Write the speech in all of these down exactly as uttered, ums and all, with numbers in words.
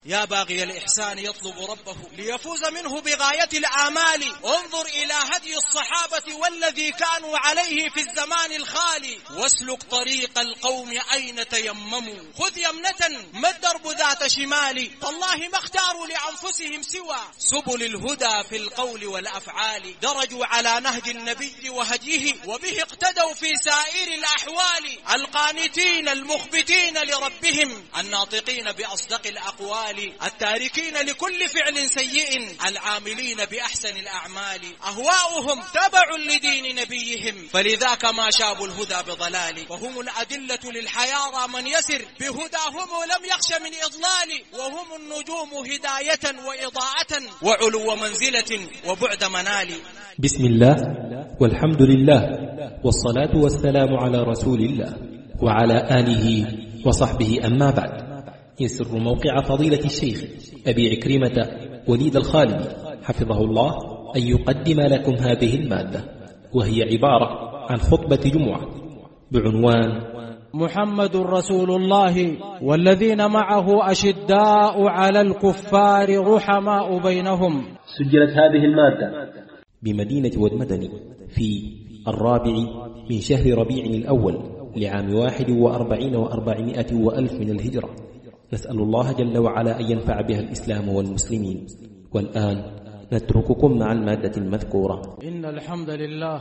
يا باغي الإحسان يطلب ربه ليفوز منه بغاية الآمال، انظر إلى هدي الصحابة والذي كانوا عليه في الزمان الخالي، واسلك طريق القوم أين تيمموا، خذ يمنة ما الدرب ذات شمال، تالله ما اختاروا لأنفسهم سوى سبل الهدى في القول والأفعال، درجوا على نهج النبي وهديه وبه اقتدوا في سائر الأحوال، القانتين المخبتين لربهم الناطقين بأصدق الأقوال، التاركين لكل فعل سيء العاملين بأحسن الأعمال، أهواؤهم تبع لدين نبيهم فلذاك ما شابوا الهدى بضلال، وهم الأدلة للحيارى من يسر بهداهم لم يخش من إضلال، وهم النجوم هداية وإضاءة وعلو منزلة وبعد منال. بسم الله والحمد لله والصلاة والسلام على رسول الله وعلى آله وصحبه، أما بعد. يسر موقع فضيلة الشيخ أبي عكرمة وليد الخالدي حفظه الله أن يقدم لكم هذه المادة، وهي عبارة عن خطبة جمعة بعنوان محمد رسول الله والذين معه أشداء على الكفار رحماء بينهم. سجلت هذه المادة بمدينة والمدني في الرابع من شهر ربيع الأول لعام واحد وأربعين وأربعمائة وألف من الهجرة. نسأل الله جل وعلا أن ينفع بها الإسلام والمسلمين. والآن نترككم مع المادة المذكورة. إن الحمد لله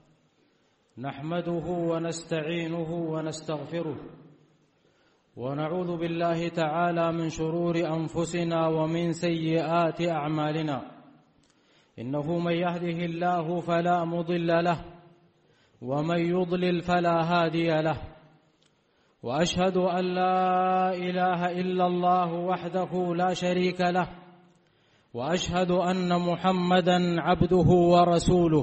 نحمده ونستعينه ونستغفره ونعوذ بالله تعالى من شرور أنفسنا ومن سيئات أعمالنا، إنه من يهده الله فلا مضل له ومن يضلل فلا هادي له، وأشهد أن لا إله إلا الله وحده لا شريك له، وأشهد أن محمدا عبده ورسوله.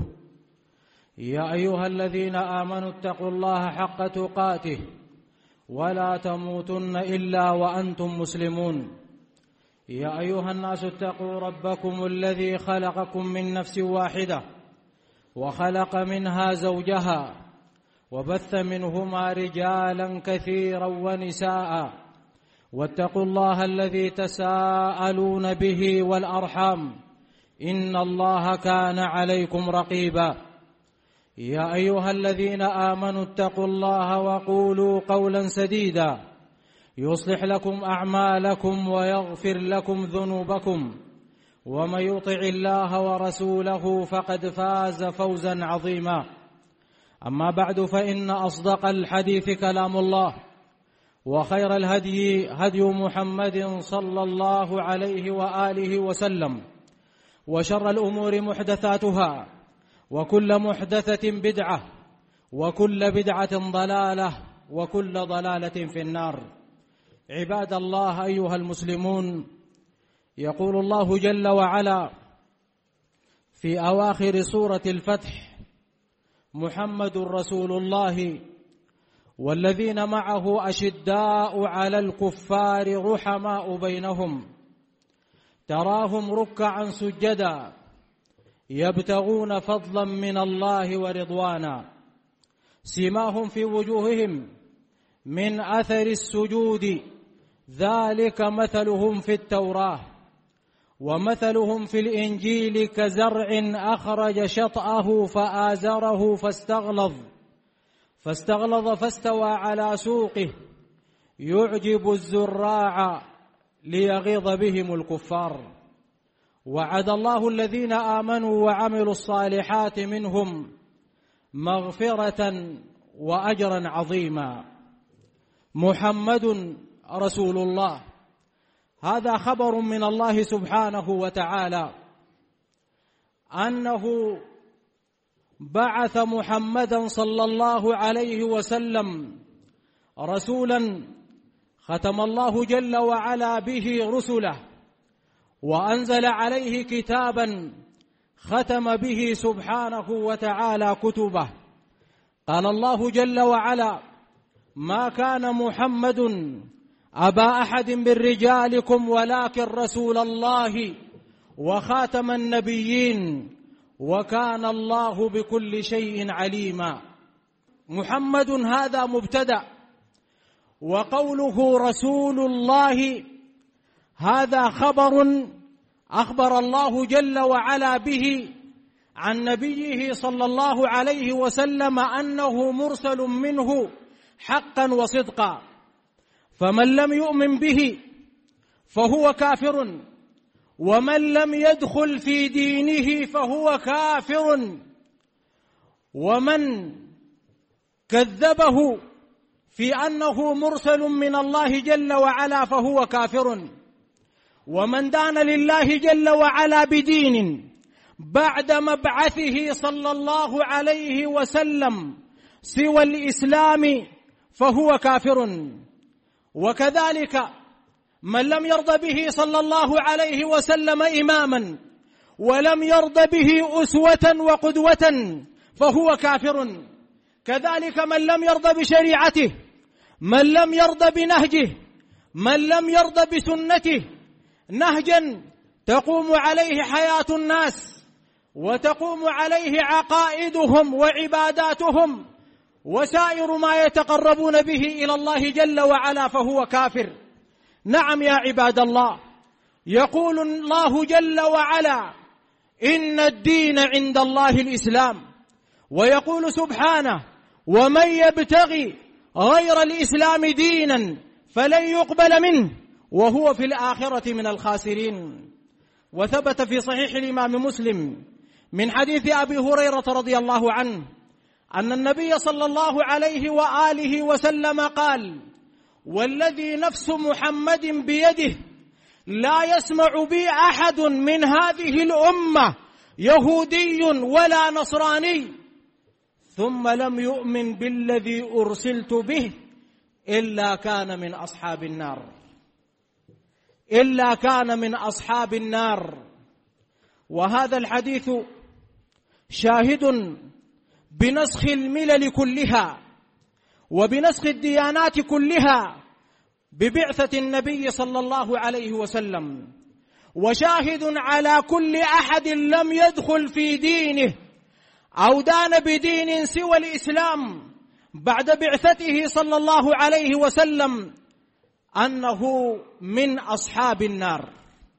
يا أيها الذين آمنوا اتقوا الله حق تقاته ولا تموتن إلا وأنتم مسلمون. يا أيها الناس اتقوا ربكم الذي خلقكم من نفس واحدة وخلق منها زوجها وبث منهما رجالا كثيرا ونساء، واتقوا الله الذي تساءلون به والأرحام إن الله كان عليكم رقيبا. يا أيها الذين آمنوا اتقوا الله وقولوا قولا سديدا يصلح لكم أعمالكم ويغفر لكم ذنوبكم، ومن يطع الله ورسوله فقد فاز فوزا عظيما. أما بعد، فإن أصدق الحديث كلام الله، وخير الهدي هدي محمد صلى الله عليه وآله وسلم، وشر الأمور محدثاتها، وكل محدثة بدعة، وكل بدعة ضلالة، وكل ضلالة في النار. عباد الله أيها المسلمون، يقول الله جل وعلا في أواخر سورة الفتح: محمد رسول الله والذين معه أشداء على الكفار رحماء بينهم، تراهم ركعا سجدا يبتغون فضلا من الله ورضوانا، سيماهم في وجوههم من أثر السجود، ذلك مثلهم في التوراة ومثلهم في الإنجيل كزرع أخرج شطأه فآزره فاستغلظ فاستغلظ فاستوى على سوقه يعجب الزراع ليغيظ بهم الكفار. وعد الله الذين آمنوا وعملوا الصالحات منهم مغفرة وأجرا عظيما. محمد رسول الله، هذا خبر من الله سبحانه وتعالى أنه بعث محمدا صلى الله عليه وسلم رسولا ختم الله جل وعلا به رسله، وأنزل عليه كتابا ختم به سبحانه وتعالى كتبه. قال الله جل وعلا: ما كان محمد أبا أحد من رجالكم ولكن رسول الله وخاتم النبيين وكان الله بكل شيء عليما. محمد هذا مبتدأ، وقوله رسول الله هذا خبر أخبر الله جل وعلا به عن نبيه صلى الله عليه وسلم أنه مرسل منه حقا وصدقا، فمن لم يؤمن به فهو كافر، ومن لم يدخل في دينه فهو كافر، ومن كذبه في أنه مرسل من الله جل وعلا فهو كافر، ومن دان لله جل وعلا بدين بعد مبعثه صلى الله عليه وسلم سوى الإسلام فهو كافر. وكذلك من لم يرضى به صلى الله عليه وسلم إماما ولم يرضى به أسوة وقدوة فهو كافر. كذلك من لم يرضى بشريعته، من لم يرضى بنهجه، من لم يرضى بسنته، نهجا تقوم عليه حياة الناس وتقوم عليه عقائدهم وعباداتهم وسائر ما يتقربون به إلى الله جل وعلا فهو كافر. نعم يا عباد الله، يقول الله جل وعلا: إن الدين عند الله الإسلام، ويقول سبحانه: ومن يبتغي غير الإسلام دينا فلن يقبل منه وهو في الآخرة من الخاسرين. وثبت في صحيح الإمام مسلم من حديث أبي هريرة رضي الله عنه أن النبي صلى الله عليه وآله وسلم قال: والذي نفس محمد بيده لا يسمع بي أحد من هذه الأمة يهودي ولا نصراني ثم لم يؤمن بالذي أرسلت به إلا كان من أصحاب النار، إلا كان من أصحاب النار. وهذا الحديث شاهد بنسخ الملل كلها وبنسخ الديانات كلها ببعثة النبي صلى الله عليه وسلم، وشاهد على كل أحد لم يدخل في دينه أو دان بدين سوى الإسلام بعد بعثته صلى الله عليه وسلم أنه من أصحاب النار.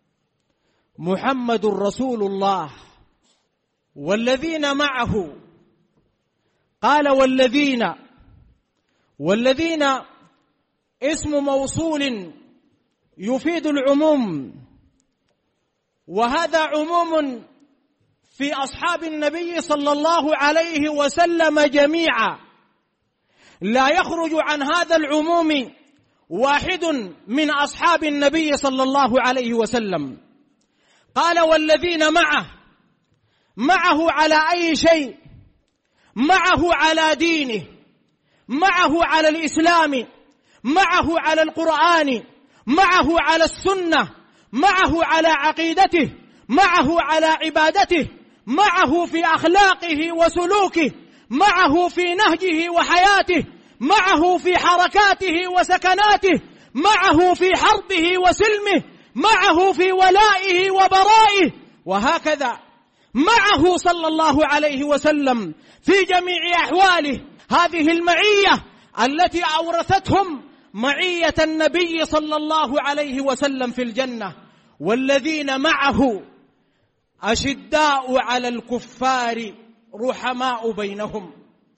محمد رسول الله والذين معه، قال والذين، والذين اسم موصول يفيد العموم، وهذا عموم في أصحاب النبي صلى الله عليه وسلم جميعا، لا يخرج عن هذا العموم واحد من أصحاب النبي صلى الله عليه وسلم. قال والذين معه، معه على أي شيء؟ معه على دينه، معه على الإسلام، معه على القرآن، معه على السنة، معه على عقيدته، معه على عبادته، معه في أخلاقه وسلوكه، معه في نهجه وحياته، معه في حركاته وسكناته، معه في حربه وسلمه، معه في ولائه وبرائه، وهكذا معه صلى الله عليه وسلم في جميع أحواله. هذه المعية التي أورثتهم معية النبي صلى الله عليه وسلم في الجنة. والذين معه أشداء على الكفار رحماء بينهم،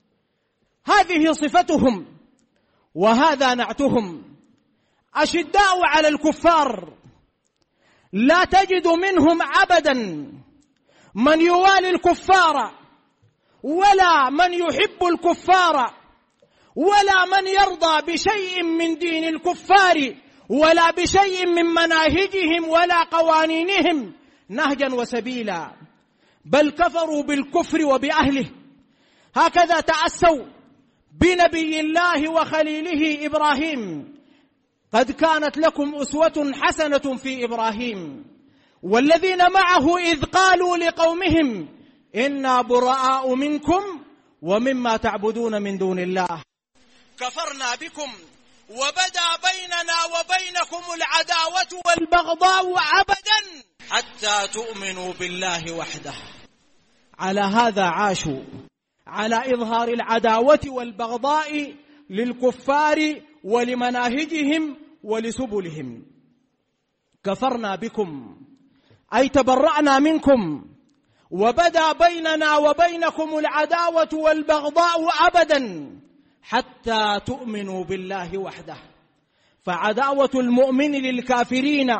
هذه صفتهم وهذا نعتهم. أشداء على الكفار، لا تجد منهم أبدا من يوالي الكفار ولا من يحب الكفار ولا من يرضى بشيء من دين الكفار ولا بشيء من مناهجهم ولا قوانينهم نهجا وسبيلا، بل كفروا بالكفر وبأهله. هكذا تأسوا بنبي الله وخليله إبراهيم: قد كانت لكم أسوة حسنة في إبراهيم والذين معه إذ قالوا لقومهم إنا براء منكم ومما تعبدون من دون الله كفرنا بكم وبدا بيننا وبينكم العداوة والبغضاء أبدا حتى تؤمنوا بالله وحده. على هذا عاشوا، على إظهار العداوة والبغضاء للكفار ولمناهجهم ولسبلهم. كفرنا بكم أي تبرأنا منكم، وبدا بيننا وبينكم العداوة والبغضاء أبدا حتى تؤمنوا بالله وحده. فعداوة المؤمن للكافرين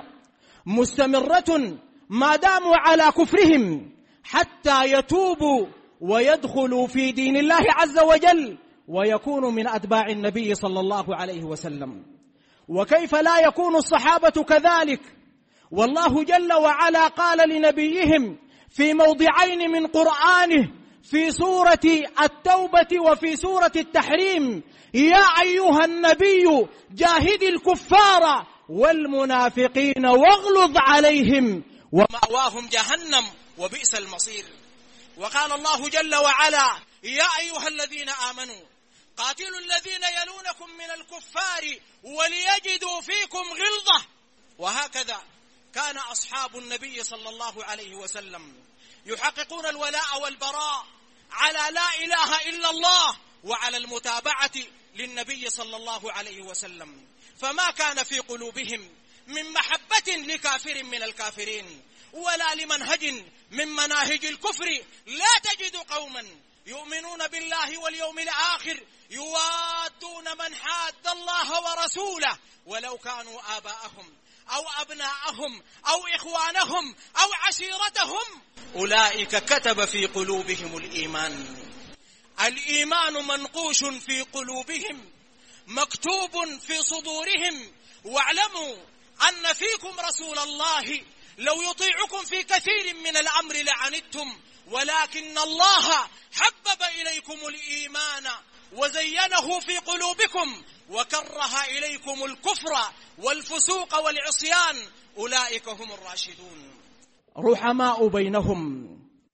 مستمرة ما داموا على كفرهم حتى يتوبوا ويدخلوا في دين الله عز وجل ويكونوا من أتباع النبي صلى الله عليه وسلم. وكيف لا يكون الصحابة كذلك؟ والله جل وعلا قال لنبيهم في موضعين من قرآنه، في سورة التوبة وفي سورة التحريم: يا أيها النبي جاهد الكفار والمنافقين واغلظ عليهم ومأواهم جهنم وبئس المصير. وقال الله جل وعلا: يا أيها الذين آمنوا قاتلوا الذين يلونكم من الكفار وليجدوا فيكم غلظة. وهكذا كان أصحاب النبي صلى الله عليه وسلم يحققون الولاء والبراء على لا إله إلا الله وعلى المتابعة للنبي صلى الله عليه وسلم، فما كان في قلوبهم من محبة لكافر من الكافرين ولا لمنهج من مناهج الكفر. لا تجد قوما يؤمنون بالله واليوم الآخر يوادون من حاد الله ورسوله ولو كانوا آباءهم أو أبناءهم أو إخوانهم أو عشيرتهم أولئك كتب في قلوبهم الإيمان. الإيمان منقوش في قلوبهم مكتوب في صدورهم. واعلموا أن فيكم رسول الله لو يطيعكم في كثير من الأمر لعنتم، ولكن الله حبب إليكم الإيمان وزينه في قلوبكم وكره إليكم الكفر والفسوق والعصيان أولئك هم الراشدون. رحماء بينهم،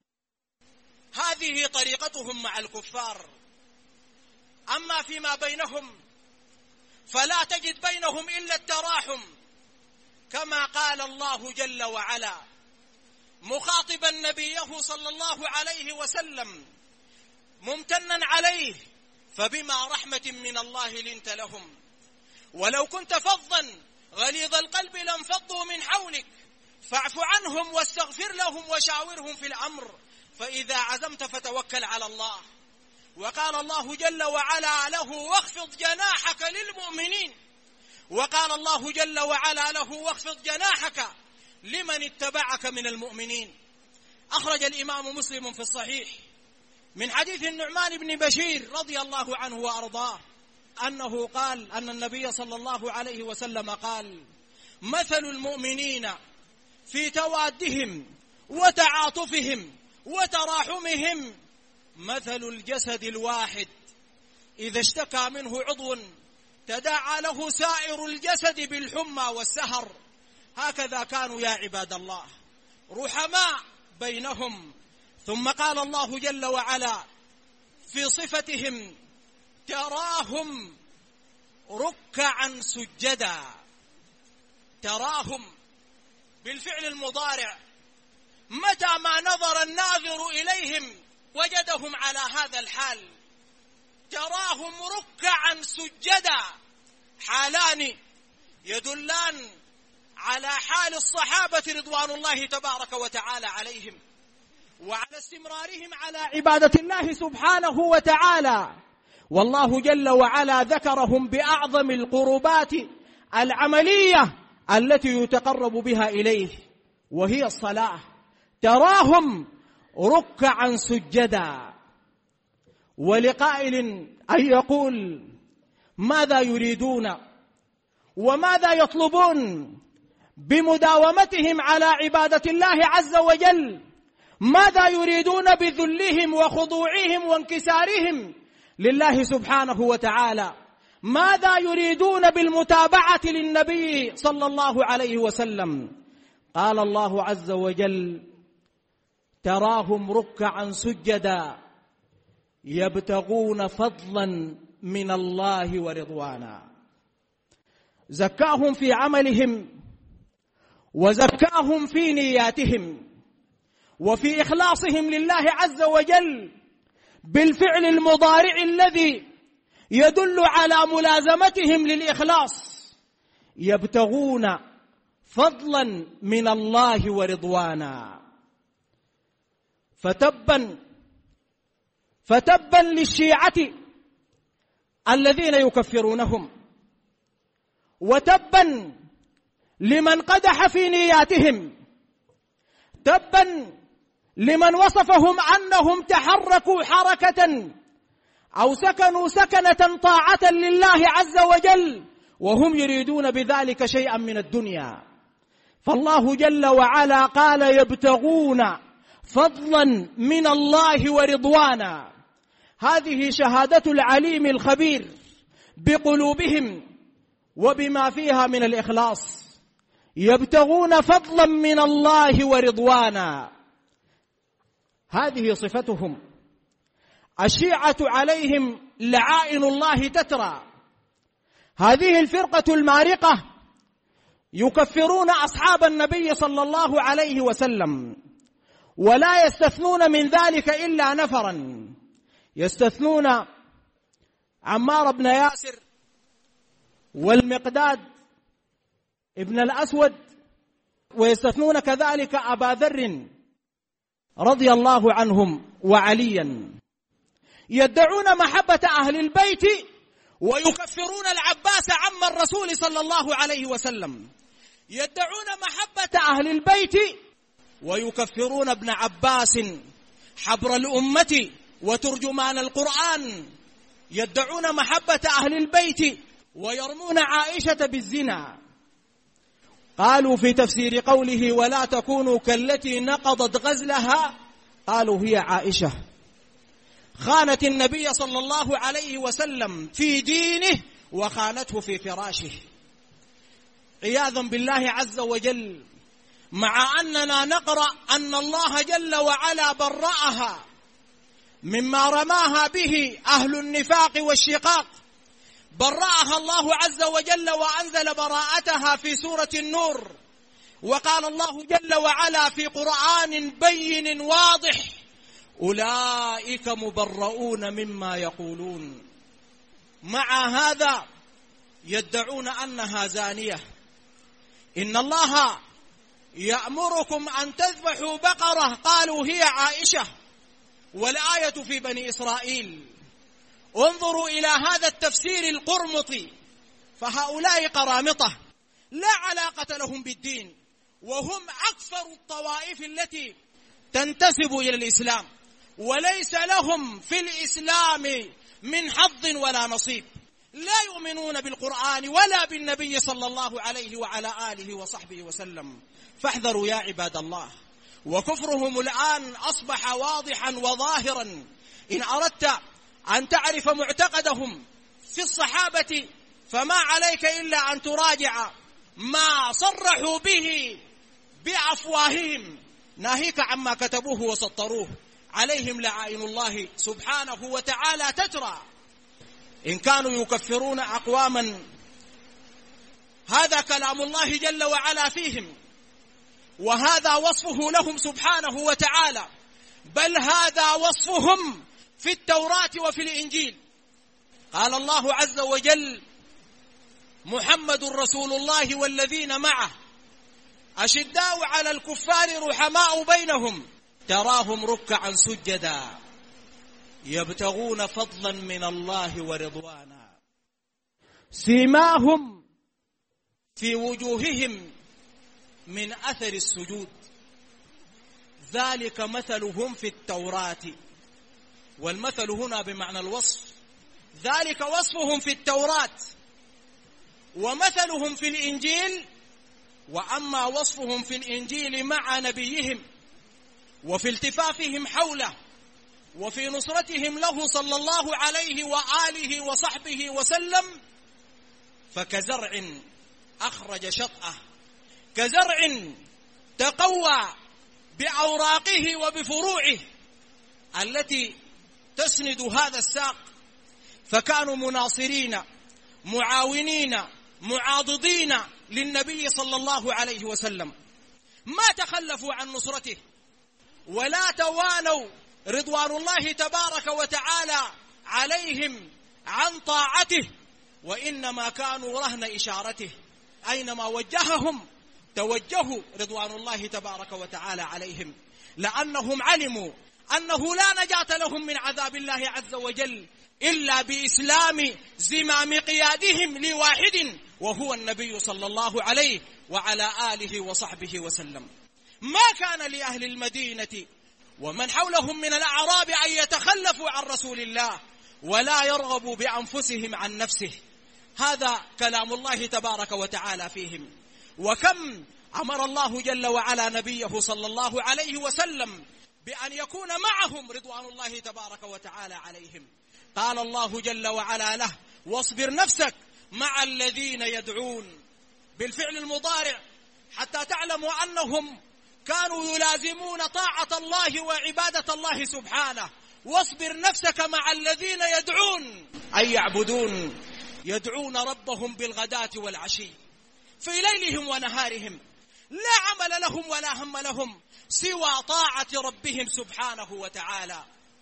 هذه طريقتهم مع الكفار. أما فيما بينهم فلا تجد بينهم إلا التراحم، كما قال الله جل وعلا مخاطبا نبيه صلى الله عليه وسلم ممتنا عليه: فبما رحمة من الله لنت لهم ولو كنت فظا غليظ القلب لانفضوا من حولك فاعف عنهم واستغفر لهم وشاورهم في الأمر فإذا عزمت فتوكل على الله. وقال الله جل وعلا له: واخفض جناحك للمؤمنين. وقال الله جل وعلا له: واخفض جناحك لمن اتبعك من المؤمنين. أخرج الإمام مسلم في الصحيح من حديث النعمان بن بشير رضي الله عنه وأرضاه أنه قال أن النبي صلى الله عليه وسلم قال: مثل المؤمنين في توادهم وتعاطفهم وتراحمهم مثل الجسد الواحد إذا اشتكى منه عضو تداعى له سائر الجسد بالحمى والسهر. هكذا كانوا يا عباد الله رحماء بينهم. ثم قال الله جل وعلا في صفتهم: تراهم ركعا سجدا. تراهم بالفعل المضارع، متى ما نظر الناظر إليهم وجدهم على هذا الحال. تراهم ركعا سجدا، حالان يدلان على حال الصحابة رضوان الله تبارك وتعالى عليهم وعلى استمرارهم على عبادة الله سبحانه وتعالى. والله جل وعلا ذكرهم بأعظم القربات العملية التي يتقرب بها إليه وهي الصلاة. تراهم ركعا سجدا. ولقائل أن يقول: ماذا يريدون وماذا يطلبون بمداومتهم على عبادة الله عز وجل؟ ماذا يريدون بذلهم وخضوعهم وانكسارهم لله سبحانه وتعالى؟ ماذا يريدون بالمتابعة للنبي صلى الله عليه وسلم؟ قال الله عز وجل: تراهم ركعا سجدا يبتغون فضلا من الله ورضوانا. زكاهم في عملهم وزكاهم في نياتهم وفي إخلاصهم لله عز وجل بالفعل المضارع الذي يدل على ملازمتهم للإخلاص. يبتغون فضلا من الله ورضوانا. فتبا فتبا للشيعة الذين يكفرونهم، وتبا لمن قدح في نياتهم، تبا لمن وصفهم أنهم تحركوا حركة أو سكنوا سكنة طاعة لله عز وجل وهم يريدون بذلك شيئا من الدنيا. فالله جل وعلا قال: يبتغون فضلا من الله ورضوانا. هذه شهادة العليم الخبير بقلوبهم وبما فيها من الإخلاص. يبتغون فضلا من الله ورضوانا، هذه صفتهم. الشيعة عليهم لعائن الله تترى. هذه الفرقة المارقة يكفرون أصحاب النبي صلى الله عليه وسلم، ولا يستثنون من ذلك إلا نفرا، يستثنون عمار بن ياسر والمقداد ابن الأسود، ويستثنون كذلك أبا ذر رضي الله عنهم وعليا. يدعون محبة أهل البيت ويكفرون العباس عم الرسول صلى الله عليه وسلم. يدعون محبة أهل البيت ويكفرون ابن عباس حبر الأمة وترجمان القرآن. يدعون محبة أهل البيت ويرمون عائشة بالزنا. قالوا في تفسير قوله: ولا تكونوا كالتي نقضت غزلها، قالوا هي عائشة خانت النبي صلى الله عليه وسلم في دينه وخانته في فراشه، عياذا بالله عز وجل، مع أننا نقرأ أن الله جل وعلا برأها مما رماها به أهل النفاق والشقاق. برأها الله عز وجل وأنزل براءتها في سورة النور، وقال الله جل وعلا في قرآن بين واضح: أولئك مبرؤون مما يقولون. مع هذا يدعون أنها زانية. إن الله يأمركم أن تذبحوا بقرة، قالوا هي عائشة، والآية في بني إسرائيل. انظروا إلى هذا التفسير القرمطي، فهؤلاء قرامطة لا علاقة لهم بالدين، وهم أكثر الطوائف التي تنتسب إلى الإسلام، وليس لهم في الإسلام من حظ ولا نصيب. لا يؤمنون بالقرآن ولا بالنبي صلى الله عليه وعلى آله وصحبه وسلم. فاحذروا يا عباد الله. وكفرهم الآن أصبح واضحا وظاهرا. إن أردت أن تعرف معتقدهم في الصحابة فما عليك إلا أن تراجع ما صرحوا به بأفواههم، ناهيك عما كتبوه وسطروه. عليهم لعائن الله سبحانه وتعالى تترى. إن كانوا يكفرون أقواما هذا كلام الله جل وعلا فيهم، وهذا وصفه لهم سبحانه وتعالى، بل هذا وصفهم في التوراة وفي الإنجيل. قال الله عز وجل: محمد رسول الله والذين معه أشداء على الكفار رحماء بينهم تراهم ركعا سجدا يبتغون فضلا من الله ورضوانا سيماهم في وجوههم من أثر السجود ذلك مثلهم في التوراة. والمثل هنا بمعنى الوصف. ذلك وصفهم في التوراة ومثلهم في الإنجيل. وأما وصفهم في الإنجيل مع نبيهم وفي التفافهم حوله وفي نصرتهم له صلى الله عليه وآله وصحبه وسلم فكزرع أخرج شطأه، كزرع تقوى بأوراقه وبفروعه التي تسند هذا الساق، فكانوا مناصرين معاونين معاضدين للنبي صلى الله عليه وسلم، ما تخلفوا عن نصرته ولا توانوا رضوان الله تبارك وتعالى عليهم عن طاعته، وإنما كانوا رهن إشارته. أينما وجههم توجهوا رضوان الله تبارك وتعالى عليهم، لأنهم علموا أنه لا نجاة لهم من عذاب الله عز وجل إلا بإسلام زمام قيادهم لواحد وهو النبي صلى الله عليه وعلى آله وصحبه وسلم. ما كان لأهل المدينة ومن حولهم من الأعراب أن يتخلفوا عن رسول الله ولا يرغبوا بأنفسهم عن نفسه. هذا كلام الله تبارك وتعالى فيهم. وكم أمر الله جل وعلا نبيه صلى الله عليه وسلم بأن يكون معهم رضوان الله تبارك وتعالى عليهم. قال الله جل وعلا له: واصبر نفسك مع الذين يدعون، بالفعل المضارع، حتى تعلموا أنهم كانوا يلازمون طاعة الله وعبادة الله سبحانه. واصبر نفسك مع الذين يدعون أي يعبدون، يدعون ربهم بالغداة والعشي في ليلهم ونهارهم، لا عمل لهم ولا هم لهم سوى طاعة ربهم سبحانه وتعالى.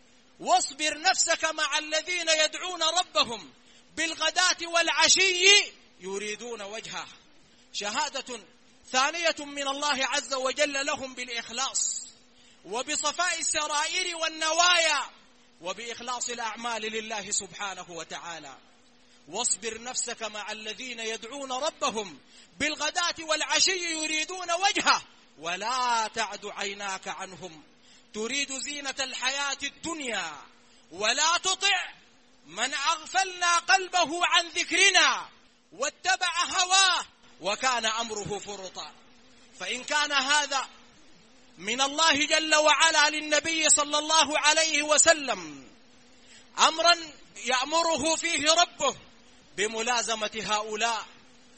واصبر نفسك مع الذين يدعون ربهم بالغداة والعشي يريدون وجهه. شهادة ثانية من الله عز وجل لهم بالإخلاص وبصفاء السرائر والنوايا وبإخلاص الأعمال لله سبحانه وتعالى. واصبر نفسك مع الذين يدعون ربهم بالغداة والعشي يريدون وجهه ولا تعد عيناك عنهم تريد زينة الحياة الدنيا ولا تطع من أغفلنا قلبه عن ذكرنا واتبع هواه وكان أمره فرطا. فإن كان هذا من الله جل وعلا للنبي صلى الله عليه وسلم أمرا يأمره فيه ربه بملازمة هؤلاء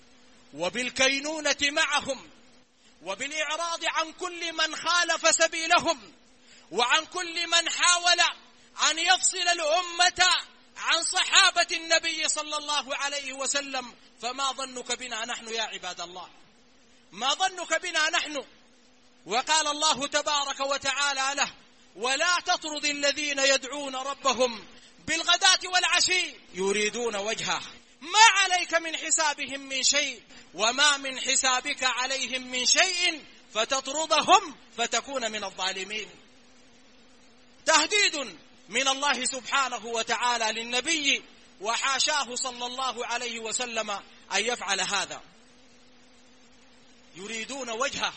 وبالكينونة معهم وبالإعراض عن كل من خالف سبيلهم وعن كل من حاول أن يفصل الأمة عن صحابة النبي صلى الله عليه وسلم، فما ظنك بنا نحن يا عباد الله؟ ما ظنك بنا نحن؟ وقال الله تبارك وتعالى له: ولا تطرد الذين يدعون ربهم بالغداة والعشي يريدون وجهه. ما عليك من حسابهم من شيء وما من حسابك عليهم من شيء فتطردهم فتكون من الظالمين. تهديد من الله سبحانه وتعالى للنبي، وحاشاه صلى الله عليه وسلم أن يفعل هذا. يريدون وجهه.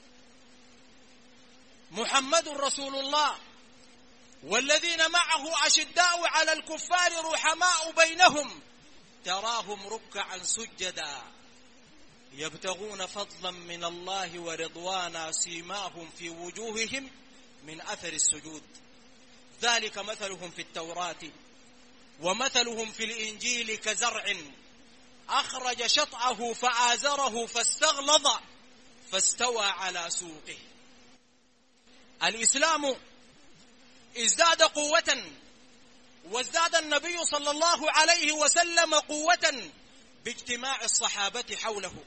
محمد رسول الله والذين معه أشداء على الكفار رحماء بينهم تراهم ركعا سجدا يبتغون فضلا من الله ورضوانا سيماهم في وجوههم من أثر السجود ذلك مثلهم في التوراة ومثلهم في الإنجيل كزرع أخرج شطأه فآزره فاستغلظ فاستوى على سوقه. الإسلام ازداد قوة وازداد النبي صلى الله عليه وسلم قوة باجتماع الصحابة حوله.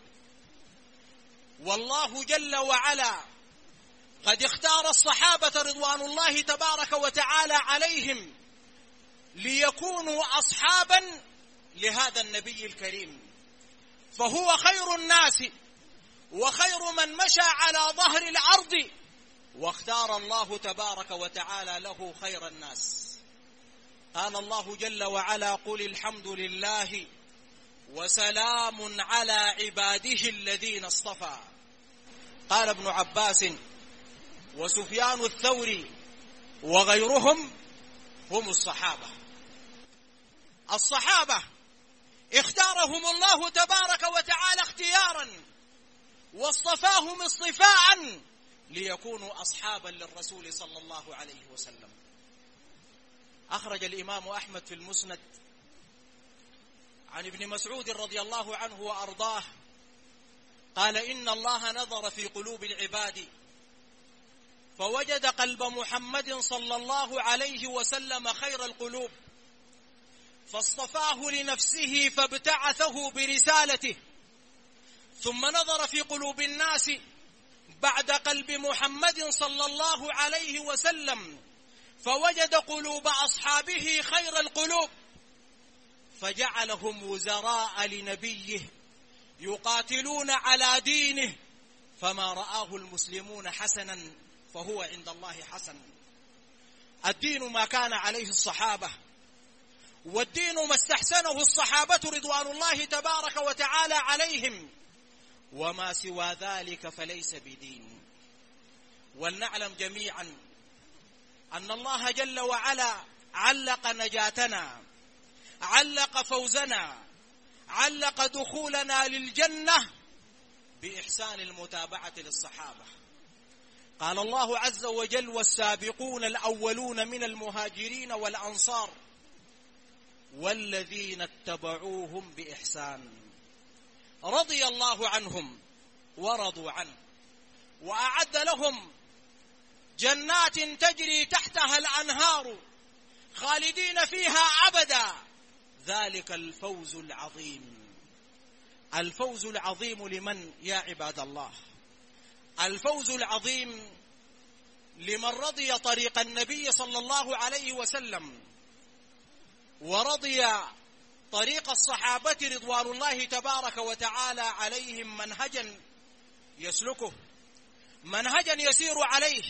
والله جل وعلا قد اختار الصحابة رضوان الله تبارك وتعالى عليهم ليكونوا أصحابا لهذا النبي الكريم، فهو خير الناس وخير من مشى على ظهر الأرض، واختار الله تبارك وتعالى له خير الناس. قال الله جل وعلا: قل الحمد لله وسلام على عباده الذين اصطفى. قال ابن عباس وسفيان الثوري وغيرهم هم الصحابة. الصحابة اختارهم الله تبارك وتعالى اختيارا واصطفاهم اصطفاء ليكونوا أصحابا للرسول صلى الله عليه وسلم. أخرج الإمام أحمد في المسند عن ابن مسعود رضي الله عنه وأرضاه قال: إن الله نظر في قلوب العباد فوجد قلب محمد صلى الله عليه وسلم خير القلوب فاصطفاه لنفسه فابتعثه برسالته، ثم نظر في قلوب الناس بعد قلب محمد صلى الله عليه وسلم فوجد قلوب أصحابه خير القلوب فجعلهم وزراء لنبيه يقاتلون على دينه فما رآه المسلمون حسنا فهو عند الله حسن. الدين ما كان عليه الصحابة، والدين ما استحسنه الصحابة رضوان الله تبارك وتعالى عليهم، وما سوى ذلك فليس بدين. ولنعلم جميعا أن الله جل وعلا علق نجاتنا، علق فوزنا، علق دخولنا للجنة بإحسان المتابعة للصحابة. قال الله عز وجل: والسابقون الأولون من المهاجرين والأنصار والذين اتبعوهم بإحسان رضي الله عنهم ورضوا عنه وأعد لهم جنات تجري تحتها الأنهار خالدين فيها أبدا، ذلك الفوز العظيم. الفوز العظيم لمن يا عباد الله؟ الفوز العظيم لمن رضي طريق النبي صلى الله عليه وسلم، ورضي طريق الصحابة رضوان الله تبارك وتعالى عليهم منهجا يسلكه، منهجا يسير عليه.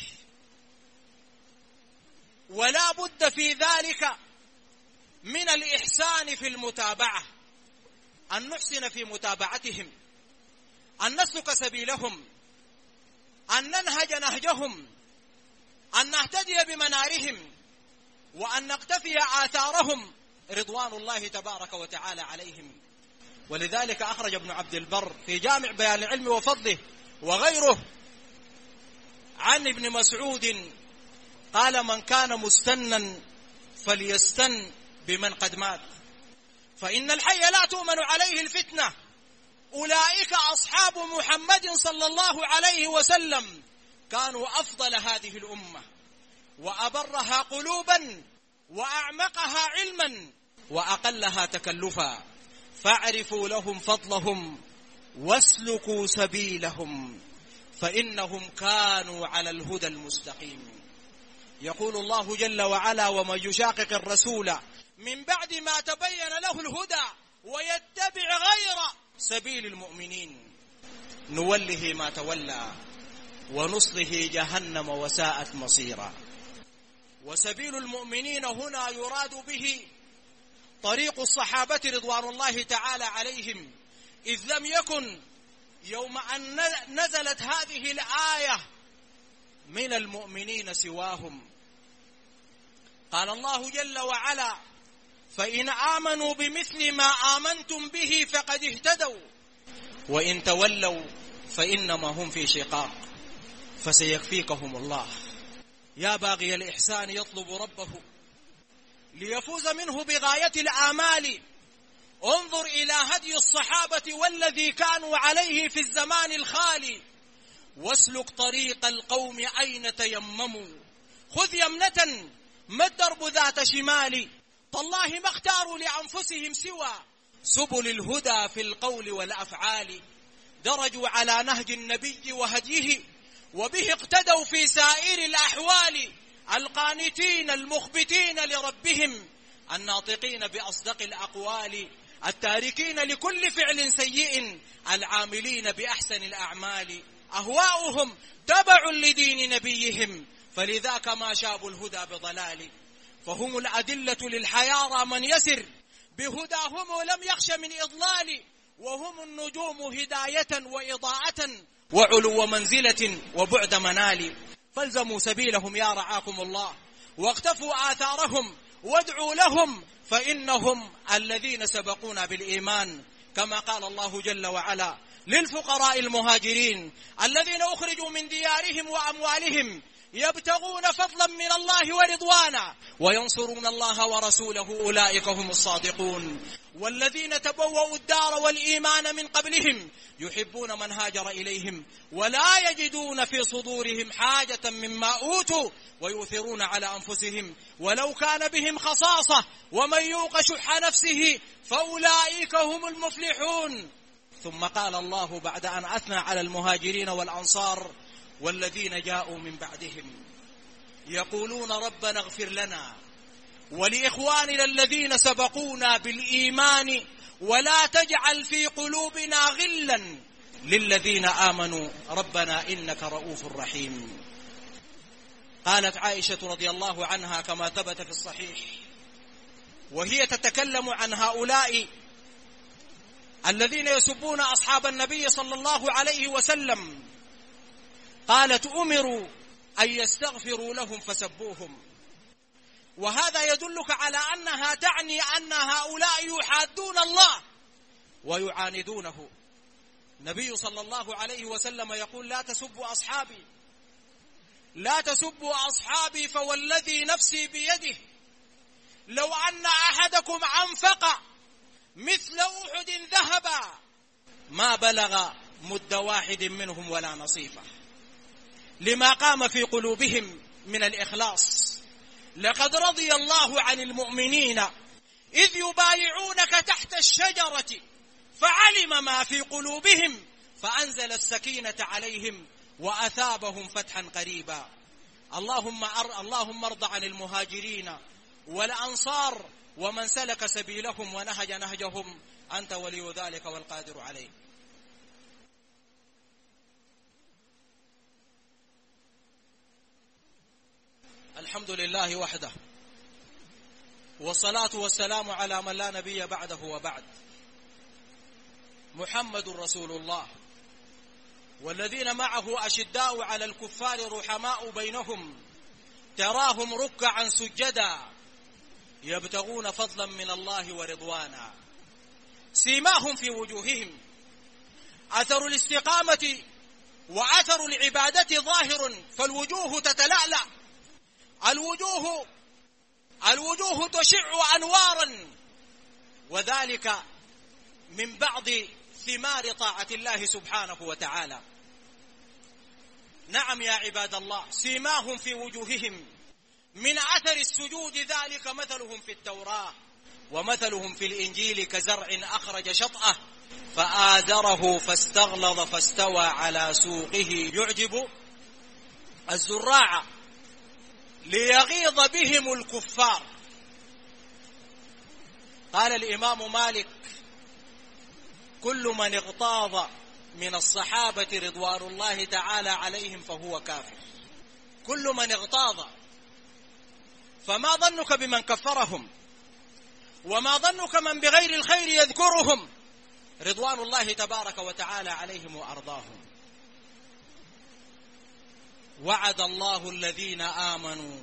ولا بد في ذلك من الإحسان في المتابعة، أن نحسن في متابعتهم، أن نسلك سبيلهم، أن ننهج نهجهم، أن نهتدي بمنارهم، وأن نقتفي آثارهم رضوان الله تبارك وتعالى عليهم. ولذلك أخرج ابن عبد البر في جامع بيان العلم وفضله وغيره عن ابن مسعود قال: من كان مستنا فليستن بمن قد مات، فإن الحي لا تؤمن عليه الفتنة. أولئك أصحاب محمد صلى الله عليه وسلم، كانوا أفضل هذه الأمة وأبرها قلوبا وأعمقها علما وأقلها تكلفا، فاعرفوا لهم فضلهم واسلكوا سبيلهم فإنهم كانوا على الهدى المستقيم. يقول الله جل وعلا: ومن يشاقق الرسول من بعد ما تبين له الهدى ويتبع غير سبيل المؤمنين نوله ما تولى ونصله جهنم وساءت مصيرا. وسبيل المؤمنين هنا يراد به طريق الصحابة رضوان الله تعالى عليهم، إذ لم يكن يوم أن نزلت هذه الآية من المؤمنين سواهم. قال الله جل وعلا: فإن آمنوا بمثل ما آمنتم به فقد اهتدوا وإن تولوا فإنما هم في شقاق فسيكفيكهم الله. يا باغي الإحسان يطلب ربه ليفوز منه بغاية الآمال، انظر إلى هدي الصحابة والذي كانوا عليه في الزمان الخالي، واسلك طريق القوم أين تيمموا، خذ يمنة ما الدرب ذات شمال، تالله ما اختاروا لأنفسهم سوى سبل الهدى في القول والأفعال، درجوا على نهج النبي وهديه وبه اقتدوا في سائر الأحوال، القانتين المخبتين لربهم الناطقين بأصدق الأقوال، التاركين لكل فعل سيء العاملين بأحسن الأعمال، أهواؤهم تبع لدين نبيهم فلذاك ما شابوا الهدى بضلال، فهم الأدلة للحيارى من يسر بهداهم لم يخش من إضلال، وهم النجوم هداية وإضاءة وعلو منزلة وبعد منال، فالزموا سبيلهم يا رعاكم الله واقتفوا آثارهم وادعوا لهم فإنهم الذين سبقونا بالإيمان، كما قال الله جل وعلا للفقراء المهاجرين الذين أخرجوا من ديارهم وأموالهم يبتغون فضلا من الله ورضوانا وينصرون الله ورسوله أولئك هم الصادقون، والذين تبوأوا الدار والإيمان من قبلهم يحبون من هاجر إليهم ولا يجدون في صدورهم حاجة مما أوتوا ويؤثرون على أنفسهم ولو كان بهم خصاصة ومن يوق شح نفسه فأولئك هم المفلحون. ثم قال الله بعد أن أثنى على المهاجرين والأنصار والذين جاءوا من بعدهم يقولون ربنا اغفر لنا ولإخواننا الذين سبقونا بالإيمان ولا تجعل في قلوبنا غلا للذين آمنوا ربنا إنك رؤوف رحيم. قالت عائشة رضي الله عنها كما ثبت في الصحيح وهي تتكلم عن هؤلاء الذين يسبون أصحاب النبي صلى الله عليه وسلم، قالت أمروا أن يستغفروا لهم فسبوهم. وهذا يدلك على أنها تعني أن هؤلاء يحادون الله ويعاندونه. النبي صلى الله عليه وسلم يقول لا تسبوا أصحابي، لا تسبوا أصحابي فوالذي نفسي بيده لو أن أحدكم أنفق مثل أحد ذهبا ما بلغ مد واحد منهم ولا نصيفه، لما قام في قلوبهم من الإخلاص. لقد رضي الله عن المؤمنين إذ يبايعونك تحت الشجرة فعلم ما في قلوبهم فأنزل السكينة عليهم وأثابهم فتحا قريبا. اللهم أر... اللهم ارض عن المهاجرين والأنصار ومن سلك سبيلهم ونهج نهجهم، أنت ولي ذلك والقادر عليه. الحمد لله وحده، والصلاة والسلام على من لا نبي بعده وبعد. محمد رسول الله والذين معه أشداء على الكفار رحماء بينهم تراهم ركعا سجدا يبتغون فضلا من الله ورضوانا، سيماهم في وجوههم أثر الاستقامة وأثر العبادة ظاهر، فالوجوه تتلألأ، الوجوه الوجوه تشع أنوارا، وذلك من بعض ثمار طاعة الله سبحانه وتعالى. نعم يا عباد الله، سيماهم في وجوههم من أثر السجود، ذلك مثلهم في التوراة ومثلهم في الإنجيل كزرع أخرج شطأه فآزره فاستغلظ فاستوى على سوقه يعجب الزراع ليغيظ بهم الكفار. قال الإمام مالك كل من اغتاظ من الصحابة رضوان الله تعالى عليهم فهو كافر. كل من اغتاظ، فما ظنك بمن كفرهم؟ وما ظنك من بغير الخير يذكرهم رضوان الله تبارك وتعالى عليهم وأرضاهم. وعد الله الذين آمنوا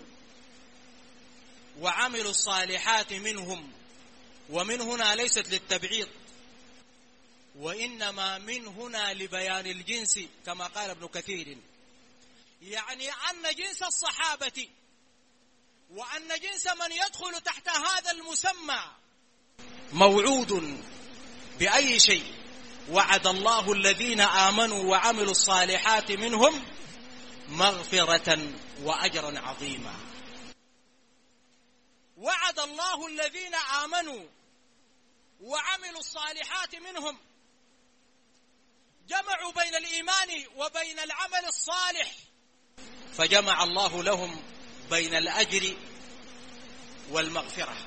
وعملوا الصالحات منهم، ومن هنا ليست للتبعيض وإنما من هنا لبيان الجنس كما قال ابن كثير، يعني أن جنس الصحابة وأن جنس من يدخل تحت هذا المسمى موعود بأي شيء. وعد الله الذين آمنوا وعملوا الصالحات منهم مغفرة وأجرا عظيما. وعد الله الذين آمنوا وعملوا الصالحات منهم، جمعوا بين الإيمان وبين العمل الصالح، فجمع الله لهم بين الأجر والمغفرة.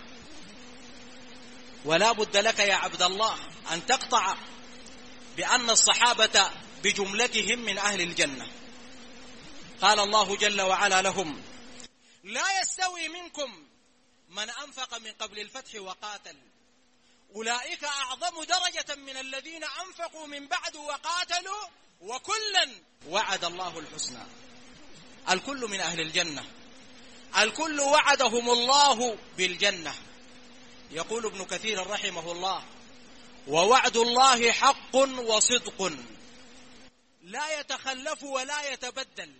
ولا بد لك يا عبد الله أن تقطع بأن الصحابة بجملتهم من أهل الجنة. قال الله جل وعلا لهم لا يستوي منكم من أنفق من قبل الفتح وقاتل أولئك أعظم درجة من الذين أنفقوا من بعد وقاتلوا وكلا وعد الله الحسنى. الكل من أهل الجنة، الكل وعدهم الله بالجنة. يقول ابن كثير رحمه الله ووعد الله حق وصدق لا يتخلف ولا يتبدل،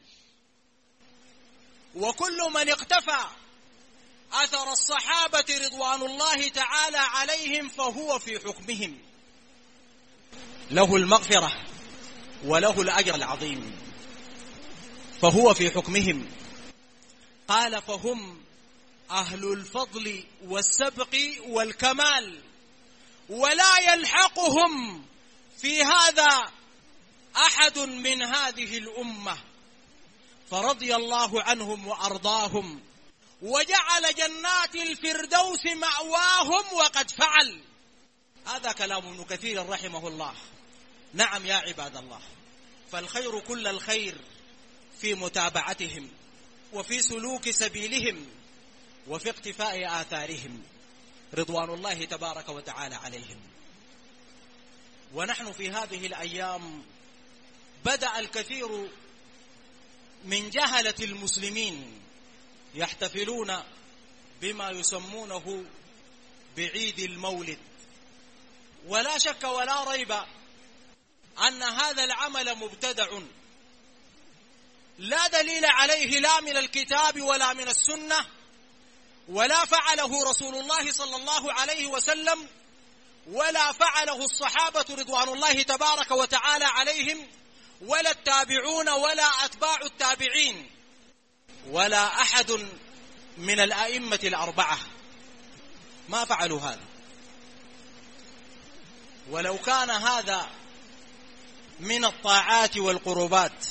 وكل من اقتفى أثر الصحابة رضوان الله تعالى عليهم فهو في حكمهم، له المغفرة وله الأجر العظيم، فهو في حكمهم. قال فهم أهل الفضل والسبق والكمال، ولا يلحقهم في هذا أحد من هذه الأمة، فرضي الله عنهم وأرضاهم وجعل جنات الفردوس مأواهم وقد فعل. هذا كلام ابن كثير رحمه الله. نعم يا عباد الله، فالخير كل الخير في متابعتهم وفي سلوك سبيلهم وفي اقتفاء آثارهم رضوان الله تبارك وتعالى عليهم. ونحن في هذه الأيام بدأ الكثير من جهلة المسلمين يحتفلون بما يسمونه بعيد المولد، ولا شك ولا ريب أن هذا العمل مبتدع لا دليل عليه لا من الكتاب ولا من السنة، ولا فعله رسول الله صلى الله عليه وسلم ولا فعله الصحابة رضوان الله تبارك وتعالى عليهم ولا التابعون ولا أتباع التابعين ولا أحد من الأئمة الأربعة، ما فعلوا هذا. ولو كان هذا من الطاعات والقربات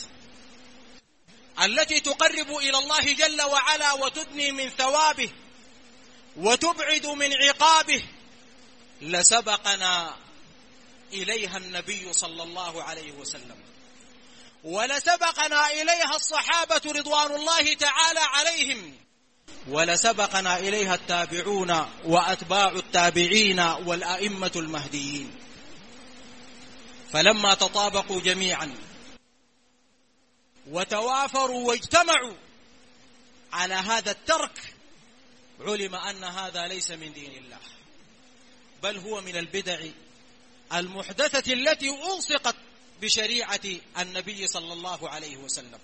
التي تقرب إلى الله جل وعلا وتدني من ثوابه وتبعد من عقابه لسبقنا إليها النبي صلى الله عليه وسلم، ولسبقنا إليها الصحابة رضوان الله تعالى عليهم، ولسبقنا إليها التابعون وأتباع التابعين والأئمة المهديين. فلما تطابقوا جميعا وتوافروا واجتمعوا على هذا الترك علم أن هذا ليس من دين الله، بل هو من البدع المحدثة التي ألصقت بشريعة النبي صلى الله عليه وسلم.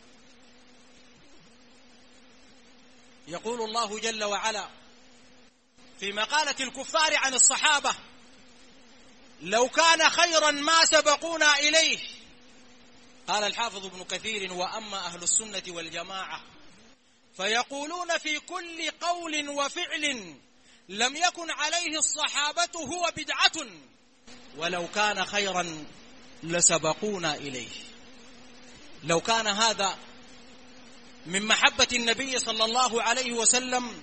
يقول الله جل وعلا في مقالة الكفار عن الصحابة: لو كان خيرا ما سبقونا إليه. قال الحافظ ابن كثير: وأما أهل السنة والجماعة فيقولون في كل قول وفعل لم يكن عليه الصحابة هو بدعة، ولو كان خيرا لسبقونا إليه. لو كان هذا من محبة النبي صلى الله عليه وسلم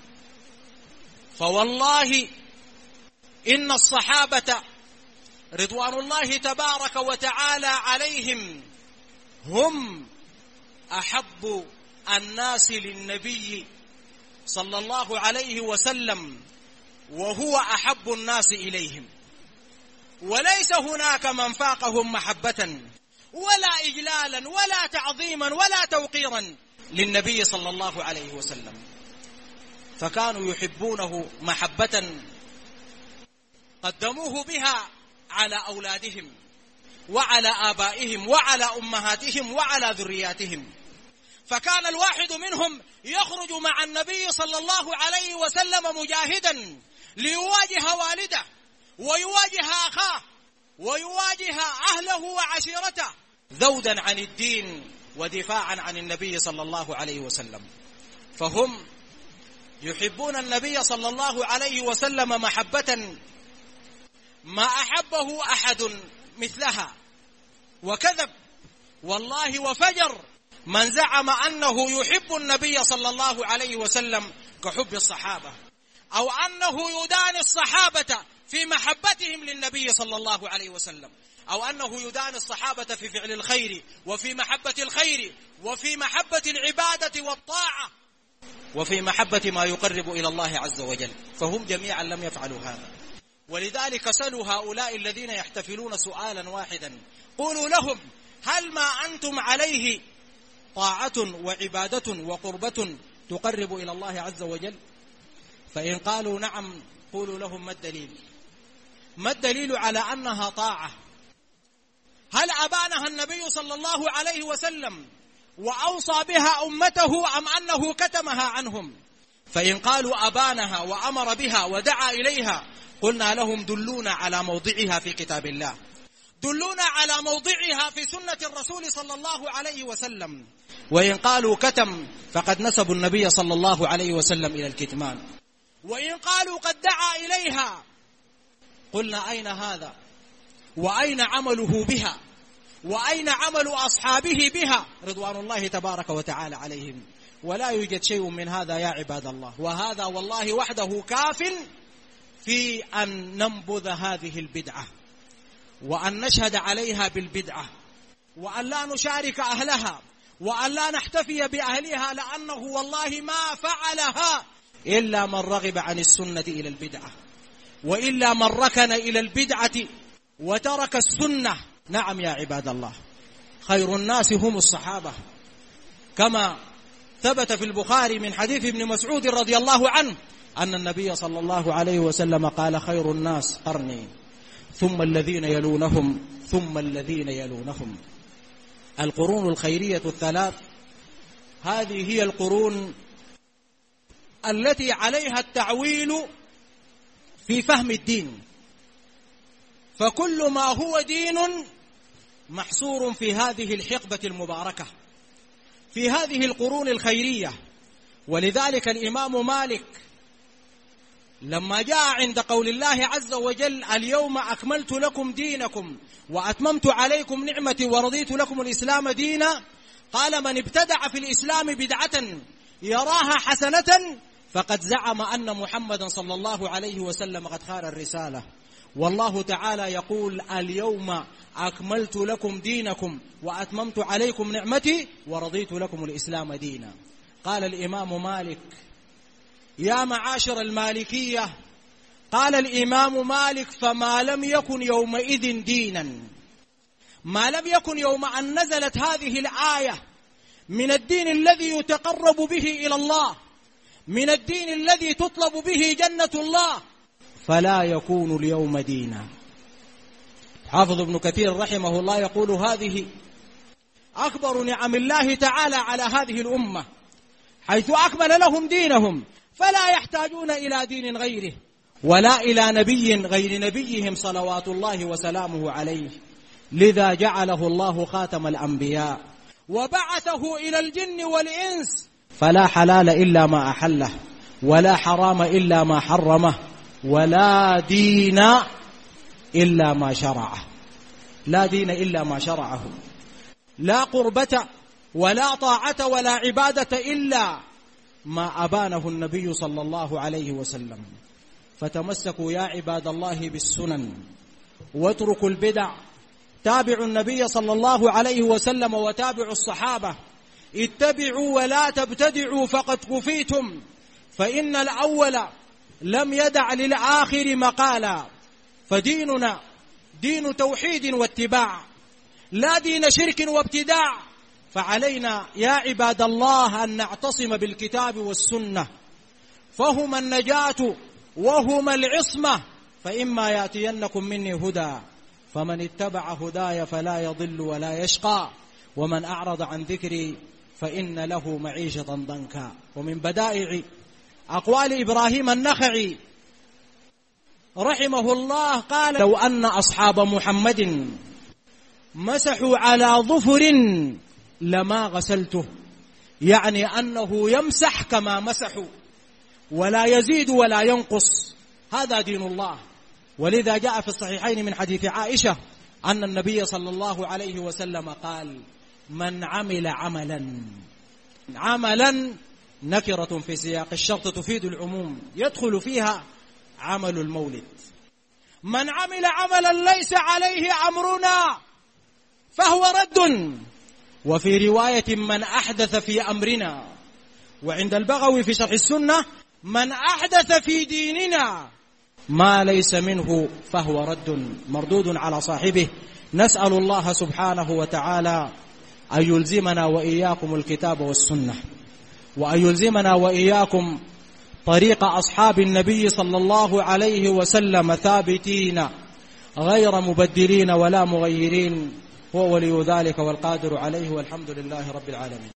فوالله إن الصحابة رضوان الله تبارك وتعالى عليهم هم أحب الناس للنبي صلى الله عليه وسلم، وهو أحب الناس إليهم، وليس هناك من فاقهم محبة ولا إجلالا ولا تعظيما ولا توقيرا للنبي صلى الله عليه وسلم. فكانوا يحبونه محبة قدموه بها على أولادهم وعلى آبائهم وعلى أمهاتهم وعلى ذرياتهم. فكان الواحد منهم يخرج مع النبي صلى الله عليه وسلم مجاهدا ليواجه والده ويواجه أخاه ويواجه أهله وعشيرته ذودا عن الدين ودفاعا عن النبي صلى الله عليه وسلم. فهم يحبون النبي صلى الله عليه وسلم محبة ما أحبه أحد مثلها، وكذب والله وفجر من زعم أنه يحب النبي صلى الله عليه وسلم كحب الصحابة، أو أنه يداني الصحابة في محبتهم للنبي صلى الله عليه وسلم، أو أنه يداني الصحابة في فعل الخير وفي محبة الخير وفي محبة العبادة والطاعة وفي محبة ما يقرب إلى الله عز وجل. فهم جميعا لم يفعلوا هذا. ولذلك سألوا هؤلاء الذين يحتفلون سؤالا واحدا: قولوا لهم هل ما أنتم عليه طاعة وعبادة وقربة تقرب إلى الله عز وجل؟ فإن قالوا نعم قولوا لهم ما الدليل؟ ما الدليل على أنها طاعة؟ هل أبانها النبي صلى الله عليه وسلم وأوصى بها أمته أم أنه كتمها عنهم؟ فإن قالوا أبانها وأمر بها ودعا إليها قلنا لهم دلونا على موضعها في كتاب الله، دلونا على موضعها في سنة الرسول صلى الله عليه وسلم. وإن قالوا كتم فقد نسبوا النبي صلى الله عليه وسلم إلى الكتمان. وإن قالوا قد دعا إليها قلنا أين هذا؟ وأين عمله بها؟ وأين عمل أصحابه بها رضوان الله تبارك وتعالى عليهم؟ ولا يوجد شيء من هذا يا عباد الله. وهذا والله وحده كاف في أن ننبذ هذه البدعة وأن نشهد عليها بالبدعة، وأن لا نشارك أهلها، وأن لا نحتفي بأهلها، لأنه والله ما فعلها إلا من رغب عن السنة إلى البدعة، وإلا من ركن إلى البدعة وترك السنة. نعم يا عباد الله، خير الناس هم الصحابة، كما ثبت في البخاري من حديث ابن مسعود رضي الله عنه أن النبي صلى الله عليه وسلم قال: خير الناس قرني، ثم الذين يلونهم، ثم الذين يلونهم. القرون الخيرية الثلاث هذه هي القرون التي عليها التعويل في فهم الدين، فكل ما هو دين محصور في هذه الحقبة المباركة، في هذه القرون الخيرية. ولذلك الإمام مالك لما جاء عند قول الله عز وجل: اليوم أكملت لكم دينكم وأتممت عليكم نعمتي ورضيت لكم الإسلام دينا، قال: من ابتدع في الإسلام بدعة يراها حسنة فقد زعم أن محمدا صلى الله عليه وسلم قد خان الرسالة. والله تعالى يقول: اليوم أكملت لكم دينكم وأتممت عليكم نعمتي ورضيت لكم الإسلام دينا. قال الإمام مالك: يا معاشر المالكية، قال الإمام مالك: فما لم يكن يومئذ دينا، ما لم يكن يوم أن نزلت هذه الآية من الدين الذي يتقرب به إلى الله، من الدين الذي تطلب به جنة الله، فلا يكون اليوم دينا. حافظ ابن كثير رحمه الله يقول: هذه أكبر نعم الله تعالى على هذه الأمة، حيث أكمل لهم دينهم فلا يحتاجون إلى دين غيره ولا إلى نبي غير نبيهم صلوات الله وسلامه عليه، لذا جعله الله خاتم الأنبياء وبعثه إلى الجن والإنس، فلا حلال إلا ما أحله، ولا حرام إلا ما حرمه، ولا دين إلا ما شرعه، لا دين إلا ما شرعه، لا قربة ولا طاعة ولا عبادة إلا ما أبانه النبي صلى الله عليه وسلم. فتمسكوا يا عباد الله بالسنن واتركوا البدع، تابعوا النبي صلى الله عليه وسلم وتابعوا الصحابة، اتبعوا ولا تبتدعوا فقد كفيتم، فإن الأول لم يدع للآخر مقالا، فديننا دين توحيد واتباع، لا دين شرك وابتداع. فعلينا يا عباد الله أن نعتصم بالكتاب والسنة، فهما النجاة وهما العصمة، فإما يأتينكم مني هدى فمن اتبع هداي فلا يضل ولا يشقى، ومن أعرض عن ذكري فإن له معيشة ضنكا. ومن بدائع أقوال إبراهيم النخعي رحمه الله قال: لو أن أصحاب محمد مسحوا على ظفر لما غسلته، يعني أنه يمسح كما مسحوا ولا يزيد ولا ينقص، هذا دين الله. ولذا جاء في الصحيحين من حديث عائشة أن النبي صلى الله عليه وسلم قال: من عمل عملا، عملا نكرة في سياق الشرط تفيد العموم، يدخل فيها عمل المولد. من عمل عملا ليس عليه أمرنا فهو رد. وفي رواية: من أحدث في أمرنا. وعند البغوي في شرح السنة: من أحدث في ديننا ما ليس منه فهو رد مردود على صاحبه. نسأل الله سبحانه وتعالى أن يلزمنا وإياكم الكتاب والسنة، وأن يلزمنا وإياكم طريق أصحاب النبي صلى الله عليه وسلم ثابتين غير مبدلين ولا مغيرين، هو ولي ذلك والقادر عليه، والحمد لله رب العالمين.